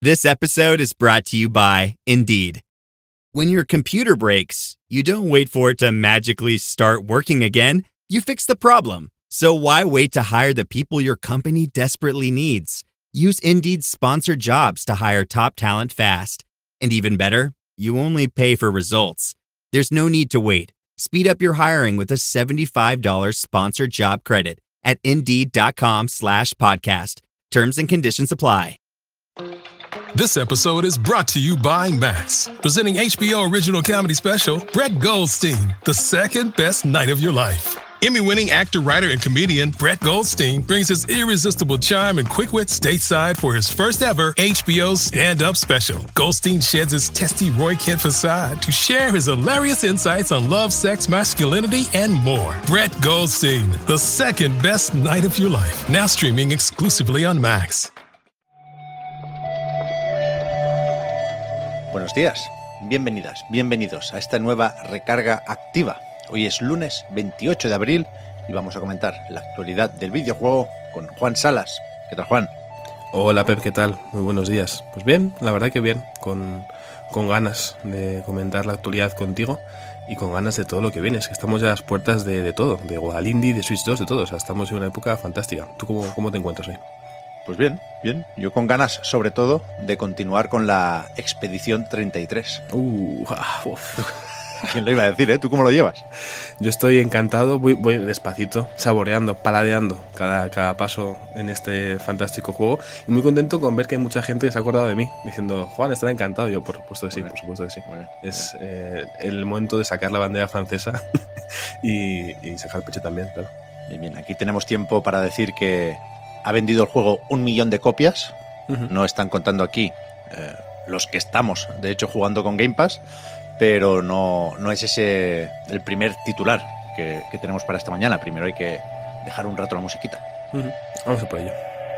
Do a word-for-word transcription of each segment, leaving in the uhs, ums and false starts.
This episode is brought to you by Indeed. When your computer breaks, you don't wait for it to magically start working again. You fix the problem. So why wait to hire the people your company desperately needs? Use Indeed's sponsored jobs to hire top talent fast. And even better, you only pay for results. There's no need to wait. Speed up your hiring with a seventy-five dollars sponsored job credit at Indeed.com slash podcast. Terms and conditions apply. This episode is brought to you by Max, presenting H B O original comedy special, Brett Goldstein, The Second Best Night of Your Life. Emmy-winning actor, writer, and comedian Brett Goldstein brings his irresistible charm and quick wit stateside for his first ever H B O stand-up special. Goldstein sheds his testy Roy Kent facade to share his hilarious insights on love, sex, masculinity, and more. Brett Goldstein, The Second Best Night of Your Life, now streaming exclusively on Max. Buenos días, bienvenidas, bienvenidos a esta nueva recarga activa. Hoy es lunes veintiocho de abril y vamos a comentar la actualidad del videojuego con Juan Salas. ¿Qué tal, Juan? Hola, Pep, ¿qué tal? Muy buenos días. Pues bien, la verdad que bien, con, con ganas de comentar la actualidad contigo y con ganas de todo lo que viene. Es que estamos ya a las puertas de, de todo, de Guadalindi, de Switch dos, de todo. O sea, estamos en una época fantástica. ¿Tú cómo, cómo te encuentras hoy? Pues bien, bien. Yo con ganas, sobre todo, de continuar con la Expedición treinta y tres. Uh, uf. ¿Quién lo iba a decir, eh? ¿Tú cómo lo llevas? Yo estoy encantado, voy, voy despacito, saboreando, paladeando cada, cada paso en este fantástico juego y muy contento con ver que hay mucha gente que se ha acordado de mí, diciendo, Juan, estará encantado. Yo, por supuesto que sí, por supuesto que sí. Bueno, es eh, el momento de sacar la bandera francesa y, y sacar el pecho también, claro. Bien, bien. Aquí tenemos tiempo para decir que ha vendido el juego un millón de copias. Uh-huh. No están contando aquí eh, los que estamos, de hecho, jugando con Game Pass, pero no, no es ese el primer titular que, que tenemos para esta mañana. Primero hay que dejar un rato la musiquita. Uh-huh. Vamos a por ello.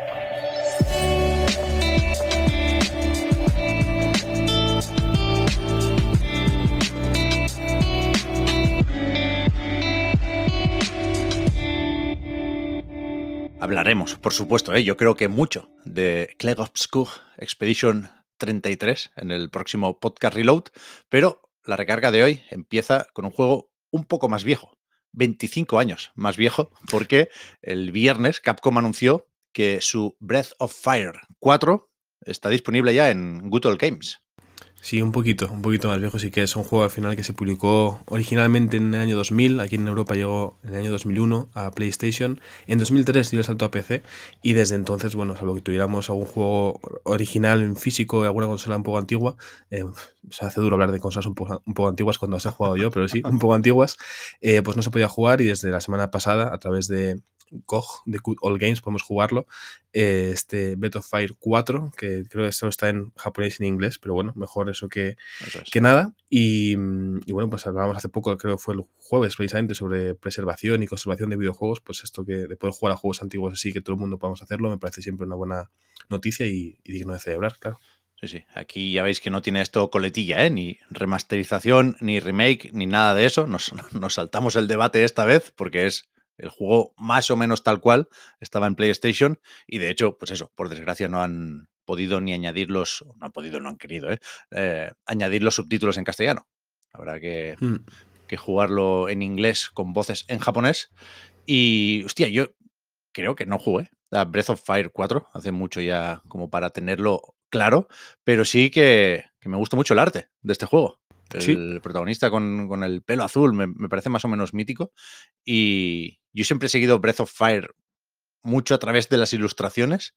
Hablaremos, por supuesto, ¿eh? Yo creo que mucho de Clair Obscur Expedition treinta y tres en el próximo Podcast Reload, pero la recarga de hoy empieza con un juego un poco más viejo, veinticinco años más viejo, porque el viernes Capcom anunció que su Breath of Fire cuatro está disponible ya en Good Old Games. Sí, un poquito, un poquito más viejo, sí que es un juego al final que se publicó originalmente en el año dos mil, aquí en Europa llegó en el año dos mil uno a PlayStation, en dos mil tres dio el salto a P C y desde entonces, bueno, salvo que tuviéramos algún juego original en físico de alguna consola un poco antigua, eh, se hace duro hablar de consolas un poco, un poco antiguas cuando las he jugado yo, pero sí, un poco antiguas, eh, pues no se podía jugar y desde la semana pasada a través de G O G, de Good Old Games, podemos jugarlo. Eh, este Breath of Fire cuatro, que creo que solo está en japonés y en inglés, pero bueno, mejor eso que, eso es. que nada. Y, y bueno, pues hablábamos hace poco, creo que fue el jueves precisamente, sobre preservación y conservación de videojuegos. Pues esto que de poder jugar a juegos antiguos así, que todo el mundo podamos hacerlo, me parece siempre una buena noticia y, y digno de celebrar, claro. Sí, sí. Aquí ya veis que no tiene esto coletilla, ¿eh? Ni remasterización, ni remake, ni nada de eso. Nos, nos saltamos el debate esta vez porque es el juego más o menos tal cual estaba en PlayStation y de hecho, pues eso, por desgracia no han podido ni añadir los, no han podido, no han querido, ¿eh? Eh, añadir los subtítulos en castellano. Habrá que, mm. que jugarlo en inglés con voces en japonés. Y, hostia, yo creo que no jugué a Breath of Fire cuatro, hace mucho ya como para tenerlo claro, pero sí que, que me gusta mucho el arte de este juego. El ¿Sí? protagonista con, con el pelo azul me, me parece más o menos mítico y yo siempre he seguido Breath of Fire mucho a través de las ilustraciones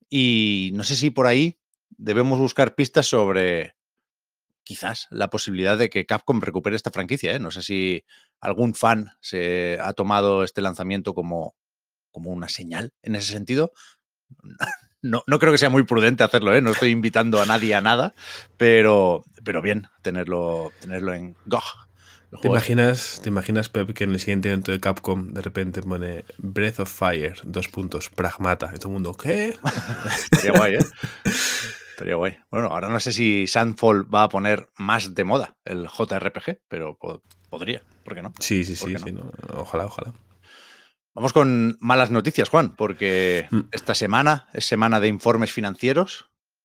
y no sé si por ahí debemos buscar pistas sobre quizás la posibilidad de que Capcom recupere esta franquicia, ¿eh? No sé si algún fan se ha tomado este lanzamiento como, como una señal en ese sentido. No, no creo que sea muy prudente hacerlo, ¿eh? No estoy invitando a nadie a nada, pero, pero bien, tenerlo, tenerlo en G O G. ¿Te imaginas, ¿Te imaginas, Pep, que en el siguiente evento de Capcom de repente pone Breath of Fire, dos puntos, Pragmata, y todo el mundo, ¿qué? Estaría guay, ¿eh? Estaría guay. Bueno, ahora no sé si Sandfall va a poner más de moda el J R P G, pero po- podría, ¿por qué no? Sí, sí, sí, no? sí no? Ojalá, ojalá. Vamos con malas noticias, Juan, porque mm. esta semana es semana de informes financieros.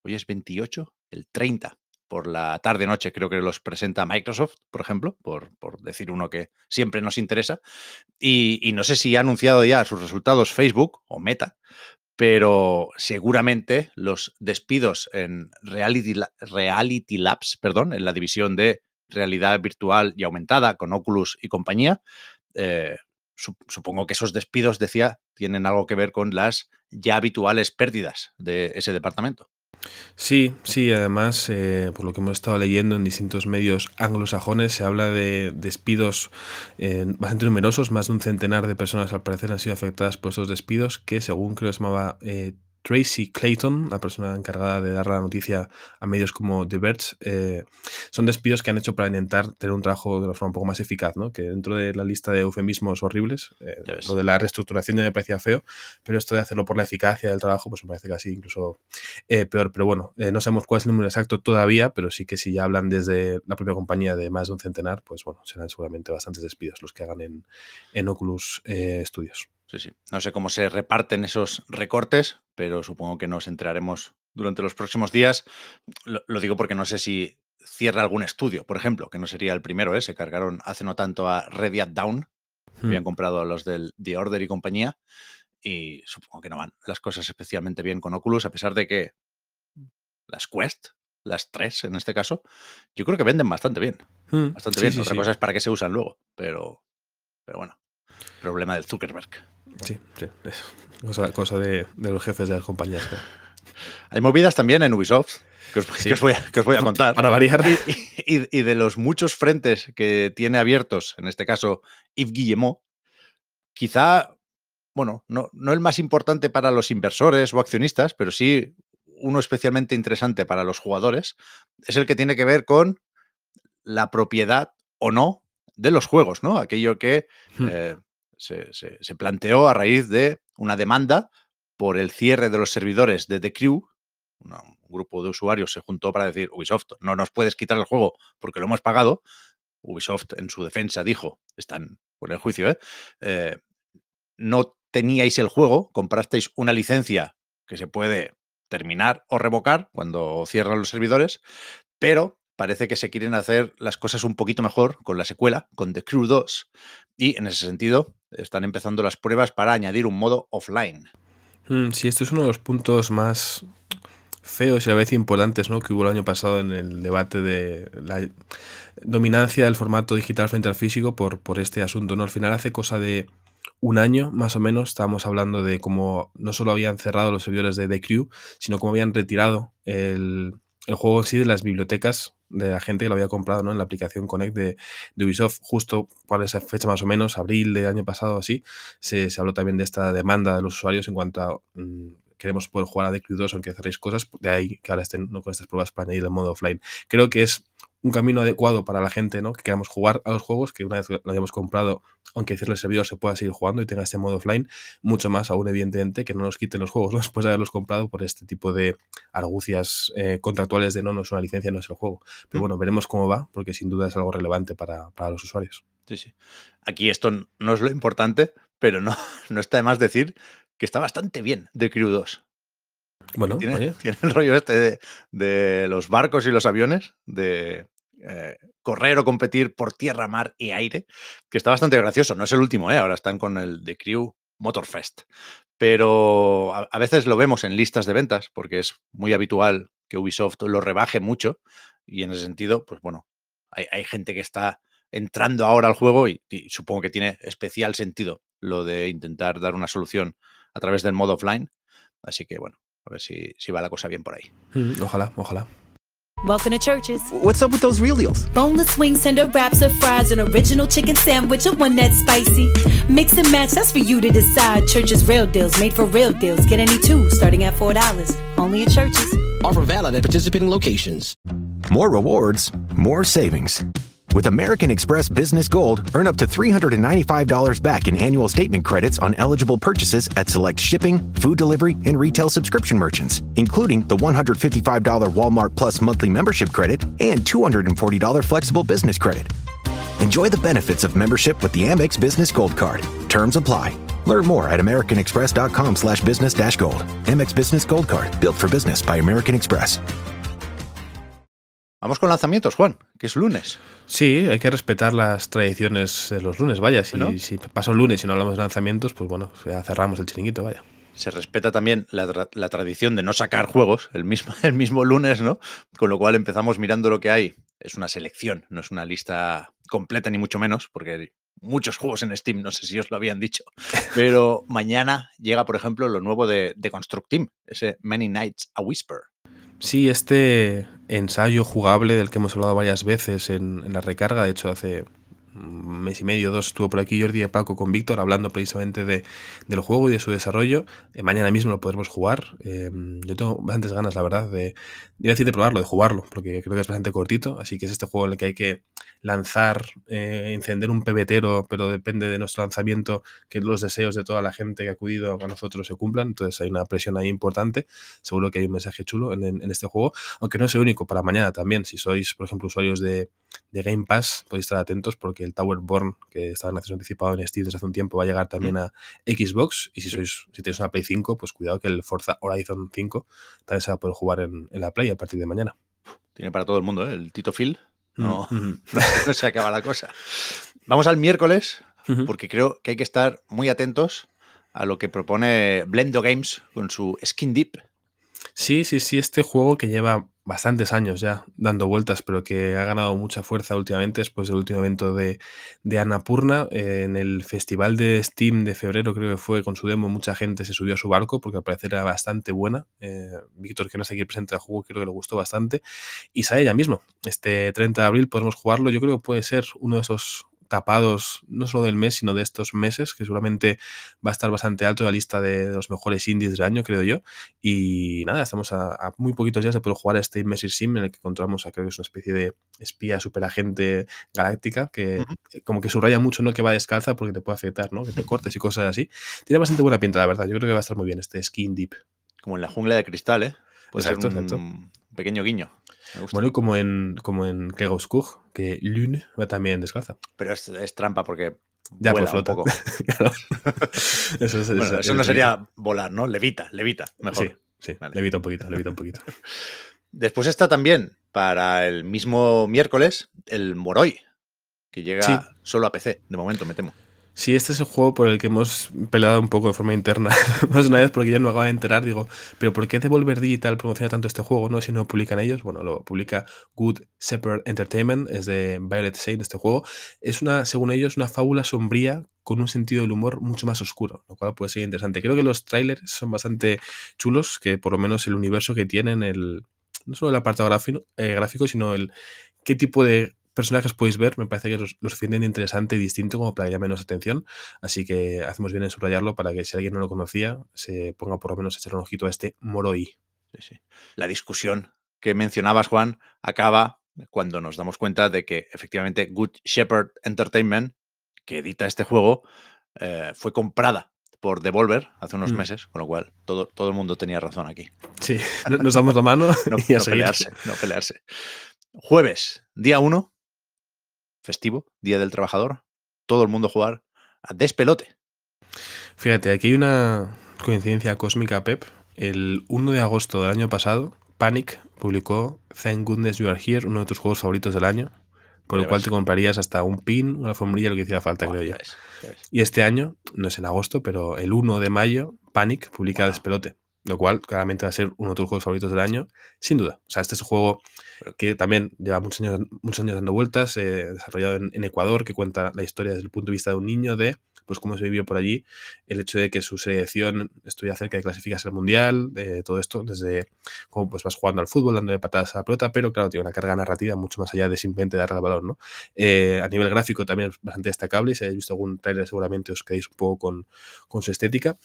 hoy es veintiocho, el treinta por la tarde-noche creo que los presenta Microsoft, por ejemplo, por, por decir uno que siempre nos interesa. Y, y no sé si ha anunciado ya sus resultados Facebook o Meta, pero seguramente los despidos en Reality, Reality Labs, perdón, en la división de realidad virtual y aumentada con Oculus y compañía, eh, supongo que esos despidos, decía, tienen algo que ver con las ya habituales pérdidas de ese departamento. Sí, sí, además, eh, por lo que hemos estado leyendo en distintos medios anglosajones, se habla de despidos eh, bastante numerosos, más de un centenar de personas al parecer han sido afectadas por estos despidos, que según creo que se llamaba eh, Tracy Clayton, la persona encargada de dar la noticia a medios como The Verge, eh, son despidos que han hecho para intentar tener un trabajo de una forma un poco más eficaz, ¿no? Que dentro de la lista de eufemismos horribles, eh, lo de la reestructuración ya me parecía feo, pero esto de hacerlo por la eficacia del trabajo, pues me parece casi incluso eh, peor. Pero bueno, eh, no sabemos cuál es el número exacto todavía, pero sí que si ya hablan desde la propia compañía de más de un centenar, pues bueno, serán seguramente bastantes despidos los que hagan en, en Oculus eh, Studios. Sí, sí. No sé cómo se reparten esos recortes, pero supongo que nos enteraremos durante los próximos días. Lo, lo digo porque no sé si cierra algún estudio, por ejemplo, que no sería el primero, ¿eh? Se cargaron hace no tanto a Radiant Dawn, hmm. habían comprado a los del The Order y compañía, y supongo que no van las cosas especialmente bien con Oculus, a pesar de que las Quest, las tres en este caso, yo creo que venden bastante bien. Hmm. Bastante sí, bien. Sí, Otra sí. cosa es para qué se usan luego, pero, pero bueno, problema del Zuckerberg. Sí, sí. Cosa, cosa de, de los jefes de las compañías. ¿no? Hay movidas también en Ubisoft que os, sí. que os, voy, a, que os voy a contar. Para variar. Y, y, y de los muchos frentes que tiene abiertos, en este caso Yves Guillemot, quizá, bueno, no, no el más importante para los inversores o accionistas, pero sí uno especialmente interesante para los jugadores, es el que tiene que ver con la propiedad o no de los juegos, ¿no? Aquello que hmm. eh, se, se, se planteó a raíz de una demanda por el cierre de los servidores de The Crew. Una, un grupo de usuarios se juntó para decir, Ubisoft, no nos puedes quitar el juego porque lo hemos pagado. Ubisoft, en su defensa, dijo, están por el juicio, ¿eh? Eh, no teníais el juego, comprasteis una licencia que se puede terminar o revocar cuando cierran los servidores, pero parece que se quieren hacer las cosas un poquito mejor con la secuela, con The Crew dos, y en ese sentido están empezando las pruebas para añadir un modo offline. Sí, esto es uno de los puntos más feos y a la vez importantes, ¿no? que hubo el año pasado en el debate de la dominancia del formato digital frente al físico por, por este asunto, ¿no? Al final, hace cosa de un año más o menos, estábamos hablando de cómo no solo habían cerrado los servidores de The Crew, sino cómo habían retirado el, el juego en sí de las bibliotecas de la gente que lo había comprado, ¿no? En la aplicación Connect de, de Ubisoft. Justo por esa fecha más o menos, abril del año pasado así, se, se habló también de esta demanda de los usuarios en cuanto a mmm, queremos poder jugar a The Crew dos aunque cerréis cosas, de ahí que ahora estén ¿no? con estas pruebas para añadir el modo offline. Creo que es un camino adecuado para la gente, ¿no? Que queramos jugar a los juegos, que una vez lo hayamos comprado, aunque cierre el servidor, se pueda seguir jugando y tenga este modo offline, mucho más aún evidentemente que no nos quiten los juegos, ¿no? Después de haberlos comprado por este tipo de argucias eh, contractuales de no, no es una licencia, no es el juego. Pero bueno, veremos cómo va, porque sin duda es algo relevante para, para los usuarios. Sí, sí. Aquí esto no es lo importante, pero no, no está de más decir que está bastante bien The Crew dos. Bueno, tiene, oye. tiene el rollo este de, de los barcos y los aviones, de eh, correr o competir por tierra, mar y aire, que está bastante gracioso. No es el último, ¿eh? Ahora están con el The Crew Motorfest. Pero a, a veces lo vemos en listas de ventas, porque es muy habitual que Ubisoft lo rebaje mucho, y en ese sentido, pues bueno, hay, hay gente que está entrando ahora al juego y, y supongo que tiene especial sentido lo de intentar dar una solución a través del modo offline. Así que bueno, a ver si, si va la cosa bien por ahí. Mm, ojalá, ojalá. Welcome to Church's. What's up with those real deals? Boneless wings, tender wraps of fries, an original chicken sandwich, or one that's spicy. Mix and match, that's for you to decide. Church's real deals, made for real deals. Get any two, starting at four dollars. Only at Church's. Offer valid at participating locations. More rewards, more savings. With American Express Business Gold, earn up to three hundred ninety-five dollars back in annual statement credits on eligible purchases at select shipping, food delivery, and retail subscription merchants, including the one hundred fifty-five dollars Walmart Plus monthly membership credit and two hundred forty dollars flexible business credit. Enjoy the benefits of membership with the Amex Business Gold Card. Terms apply. Learn more at americanexpress.com slash business dash gold. Amex Business Gold Card, built for business by American Express. Vamos con lanzamientos, Juan, que es lunes. Sí, hay que respetar las tradiciones de los lunes, vaya. Si, Bueno. si pasa un lunes y no hablamos de lanzamientos, pues bueno, ya cerramos el chiringuito, vaya. Se respeta también la, tra- la tradición de no sacar juegos el mismo, el mismo lunes, ¿no? Con lo cual empezamos mirando lo que hay. Es una selección, no es una lista completa ni mucho menos, porque hay muchos juegos en Steam, no sé si os lo habían dicho. Pero mañana llega, por ejemplo, lo nuevo de, de Construct Team, ese Many Nights a Whisper. Sí, este ensayo jugable del que hemos hablado varias veces en, en la recarga, de hecho hace un mes y medio, dos, estuvo por aquí Jordi y Paco con Víctor hablando precisamente de, del juego y de su desarrollo. Eh, mañana mismo lo podremos jugar. Eh, yo tengo bastantes ganas, la verdad, de, de decir de probarlo, de jugarlo, porque creo que es bastante cortito, así que es este juego en el que hay que lanzar, eh, encender un pebetero, pero depende de nuestro lanzamiento que los deseos de toda la gente que ha acudido a nosotros se cumplan, entonces hay una presión ahí importante. Seguro que hay un mensaje chulo en, en este juego, aunque no es el único, para mañana también. Si sois, por ejemplo, usuarios de, de Game Pass, podéis estar atentos porque el Towerborn, que estaba en acceso anticipado en Steam desde hace un tiempo, va a llegar también a Xbox, y si sois si tenéis una Play cinco, pues cuidado que el Forza Horizon cinco también se va a poder jugar en, en la Play a partir de mañana. Tiene para todo el mundo, ¿eh? El Tito Phil. No, Mm-hmm. no, no se acaba la cosa. Vamos al miércoles, Mm-hmm. porque creo que hay que estar muy atentos a lo que propone Blendo Games con su Skin Deep. Sí, sí, sí, este juego que lleva bastantes años ya dando vueltas, pero que ha ganado mucha fuerza últimamente después del último evento de, de Annapurna. Eh, en el festival de Steam de febrero, creo que fue, con su demo, mucha gente se subió a su barco porque al parecer era bastante buena. Eh, Víctor, que no está aquí presente al juego, creo que le gustó bastante. Y sale ya mismo. Este treinta de abril podemos jugarlo. Yo creo que puede ser uno de esos tapados, no solo del mes, sino de estos meses, que seguramente va a estar bastante alto en la lista de los mejores indies del año, creo yo. Y nada, estamos a, a muy poquitos días de poder jugar a este Immersive Sim en el que encontramos a, creo que es una especie de espía superagente galáctica que uh-huh. como que subraya mucho, ¿no?, que va descalza porque te puede afectar, ¿no?, que te cortes y cosas así. Tiene bastante buena pinta, la verdad. Yo creo que va a estar muy bien este Skin Deep. Como en la jungla de cristal, ¿eh? Puede Exacto, ser un exacto. pequeño guiño. Bueno, y como en, como en Kegoskug, que Lune va también descalza. Pero es, es trampa porque ya vuela flota. un poco. Claro. Eso, es, bueno, eso, eso no sería volar, ¿no? Levita, levita, mejor. Sí, sí, vale. levita un poquito, levita un poquito. Después está también, para el mismo miércoles, el Moroi, que llega sí. solo a P C, de momento, me temo. Sí, este es el juego por el que hemos peleado un poco de forma interna más una vez, porque yo no me acabo de enterar, digo, pero ¿por qué Devolver Digital promociona tanto este juego, no? Si no lo publican ellos. Bueno, lo publica Good Shepherd Entertainment, es de Violet Sage este juego. Es una, según ellos, una fábula sombría con un sentido del humor mucho más oscuro, lo cual puede ser interesante. Creo que los trailers son bastante chulos, que por lo menos el universo que tienen, el no solo el apartado gráfico, eh, gráfico sino el qué tipo de personajes podéis ver, me parece que los, los suficientemente interesante y distinto como para que llame menos atención, así que hacemos bien en subrayarlo para que si alguien no lo conocía se ponga por lo menos a echar un ojito a este Moroi. Sí, sí. La discusión que mencionabas, Juan, acaba cuando nos damos cuenta de que efectivamente Good Shepherd Entertainment, que edita este juego, eh, fue comprada por Devolver hace unos mm. meses, con lo cual todo, todo el mundo tenía razón aquí. Sí, nos damos la mano no, y a no pelearse, no pelearse. Jueves, día uno, festivo, Día del Trabajador, todo el mundo jugar a Despelote. Fíjate, aquí hay una coincidencia cósmica, Pep. El uno de agosto del año pasado, Panic publicó Thank Goodness You Are Here, uno de tus juegos favoritos del año, por el cual te comprarías hasta un pin, una alfombrilla, lo que hiciera falta, oh, creo yo. Ves, y este año, no es en agosto, pero el uno de mayo, Panic publica wow. Despelote, lo cual claramente va a ser uno de tus juegos favoritos del año, sin duda. O sea, este es un juego que también lleva muchos años, muchos años dando vueltas, eh, desarrollado en, en Ecuador, que cuenta la historia desde el punto de vista de un niño, de pues cómo se vivió por allí, el hecho de que su selección estuviera cerca de clasificarse al Mundial, de todo esto, desde cómo pues vas jugando al fútbol, dándole patadas a la pelota, pero claro, tiene una carga narrativa mucho más allá de simplemente darle al balón, ¿no? Eh, a nivel gráfico también es bastante destacable, y si habéis visto algún trailer seguramente os quedéis un poco con, con su estética,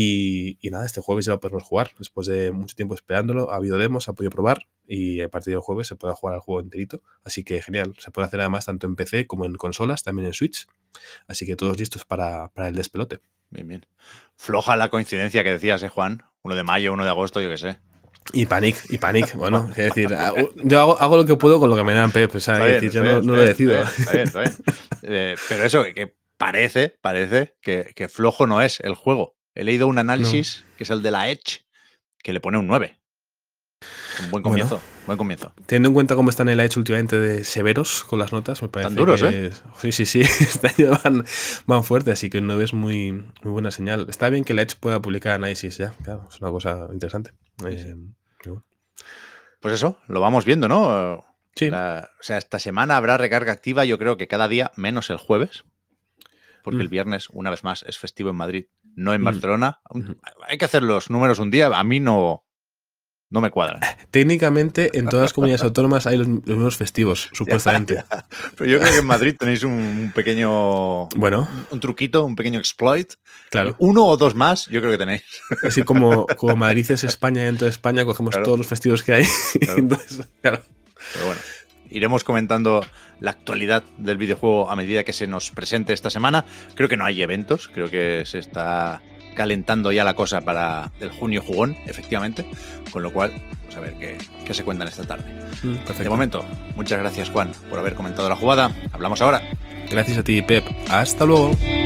y, y nada, este jueves ya lo podemos jugar, después de mucho tiempo esperándolo, ha habido demos, ha podido probar, y a partir del jueves se puede jugar al juego enterito, así que genial, se puede hacer además tanto en P C como en consolas, también en Switch, así que todos listos para, para el despelote. Bien, bien. Floja la coincidencia que decías, ¿eh, Juan? Uno de mayo, uno de agosto, yo qué sé. Y Panic, y Panic, bueno, es decir, yo hago, hago lo que puedo con lo que me dan, Pep, o sea, es decir, yo no, no lo decido. Está bien, está bien. Eh, pero eso, que parece, parece que, que flojo no es el juego. He leído un análisis, no. que es el de la Edge, que le pone un nueve. Un buen comienzo, bueno, buen comienzo. Teniendo en cuenta cómo están en la Edge últimamente de severos con las notas, me parece. Tan duros, que, ¿eh? Sí, sí, sí. Este año van, van fuerte, así que un nueve es muy, muy buena señal. Está bien que la Edge pueda publicar análisis ya, claro, es una cosa interesante. Sí, eh, sí. Bueno. Pues eso, lo vamos viendo, ¿no? Sí. La, o sea, esta semana habrá recarga activa, yo creo que cada día, menos el jueves, porque mm. el viernes, una vez más, es festivo en Madrid, no en mm. Barcelona. Mm. Hay que hacer los números un día, a mí no... No me cuadran. Técnicamente, en todas las comunidades autónomas hay los, los mismos festivos, supuestamente. Ya, ya. Pero yo creo que en Madrid tenéis un, un pequeño... Bueno. Un, un truquito, un pequeño exploit. Claro. Uno o dos más, yo creo que tenéis. Así como, como Madrid es España y dentro de España cogemos claro. todos los festivos que hay. Claro. Entonces, claro. Pero bueno, iremos comentando la actualidad del videojuego a medida que se nos presente esta semana. Creo que no hay eventos, creo que se está... calentando ya la cosa para el junio jugón, efectivamente, con lo cual, pues a ver qué, qué se cuentan esta tarde. Mm, de momento, muchas gracias, Juan, por haber comentado la jugada. Hablamos ahora. Gracias a ti, Pep. Hasta luego.